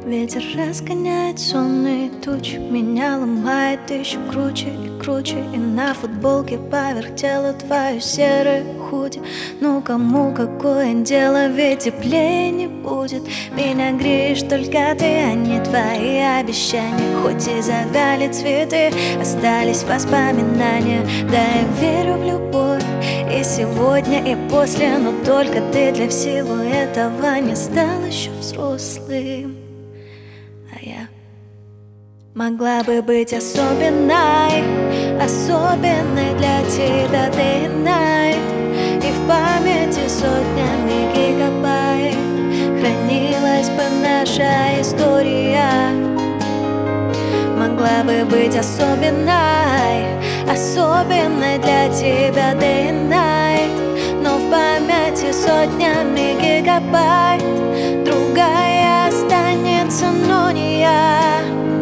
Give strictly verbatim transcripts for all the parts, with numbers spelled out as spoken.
Ветер разгоняет сонные тучи, меня ломает еще круче и круче. И на футболке поверх тела твою серую худи. Ну кому какое дело, ведь теплее не будет. Меня греешь только ты, а не твои обещания. Хоть и завяли цветы, остались воспоминания. Да, я верю в любовь и сегодня, и после. Но только ты для всего этого не стал еще взрослым. А я могла бы быть особенной, особенной для тебя day and night. И в памяти сотнями гигабайт хранилась бы наша история. Могла бы быть особенной, особенной для тебя day and night. Но в памяти сотнями гигабайт другая останется, но не я.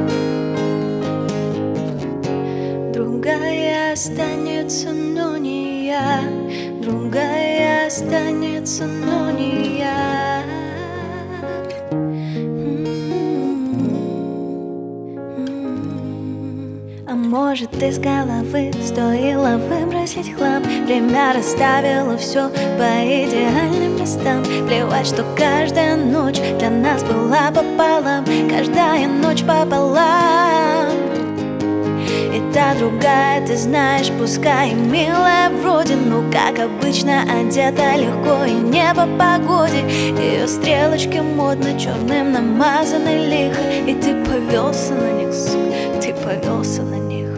Другая останется, но не я. Другая останется, но не я. А может, из головы стоило выбросить хлам. Время расставило все по идеальным местам. Плевать, что каждая ночь для нас была пополам. Каждая ночь пополам. И та другая, ты знаешь, пускай милая вроде, но как обычно одета легко и не по погоде. Ее стрелочки модно черным намазаны лихо. И ты повелся на них, сука, ты повелся на них.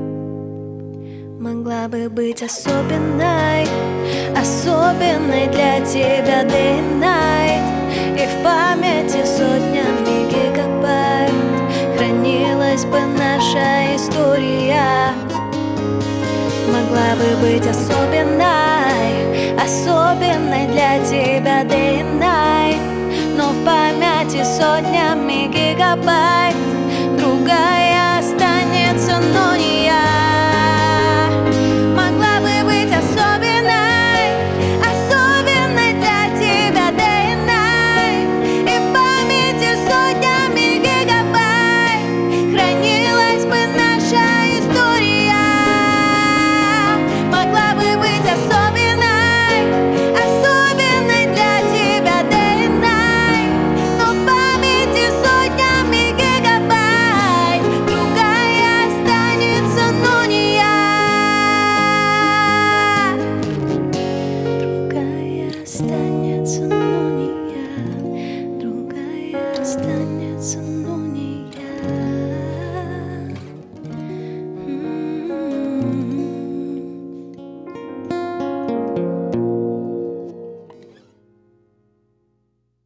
Могла бы быть особенной, особенной для тебя day and night. И в памяти сотнями гигабайт хранилась бы наша история. Могла бы быть особенной, особенной для тебя day and night. Но в памяти сотнями гигабайт другая останется, но не я. Могла бы быть особенной, особенной для тебя day and night. И в памяти сотнями гигабайт хранилась бы наша история. Могла бы быть особенной, особенной для тебя day and night. Но в памяти сотнями гигабайт другая останется, но не я. Другая останется.